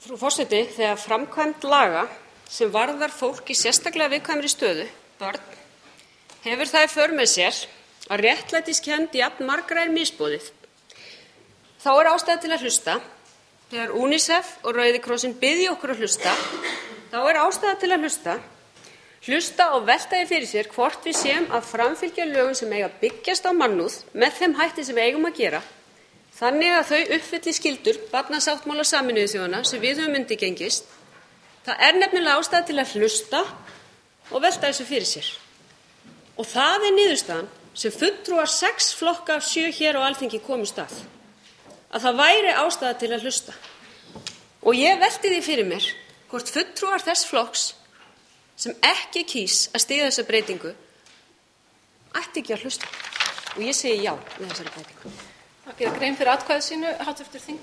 Frú forseti, þegar framkvæmd laga sem varðar fólk í sérstaklega viðkvæmri stöðu, börn, hefur það í för með sér að réttlætiskennd jafnmargra misboðið, þá er ástæða til að hlusta. Þegar UNICEF og Rauði krossinn biðja okkur að hlusta, þá er ástæða til að hlusta og velta því fyrir sér hvort við séum að framfylgja lögum sem eiga að byggjast á mannúð með þeim hætti sem við eigum að gera, þannig að þau uppfylli skyldur barnasáttmála Sameinuðu þjóðanna sem við höfum undirgengist. Það er nefnilega ástæða til að hlusta og velta þessu fyrir sér. Og það er niðurstaðan sem fulltrúar 6 flokka af 7 hér á Alþingi komust að það væri ástæða til að hlusta. Og ég velti því fyrir mér hvort fulltrúar þess flokks sem ekki kýs að styðja þessa breytingu ætti ekki að hlusta. Og ég segi já við þessari breytingu. Að gera grein fyrir atkvæði sínu, hv. þingmaður.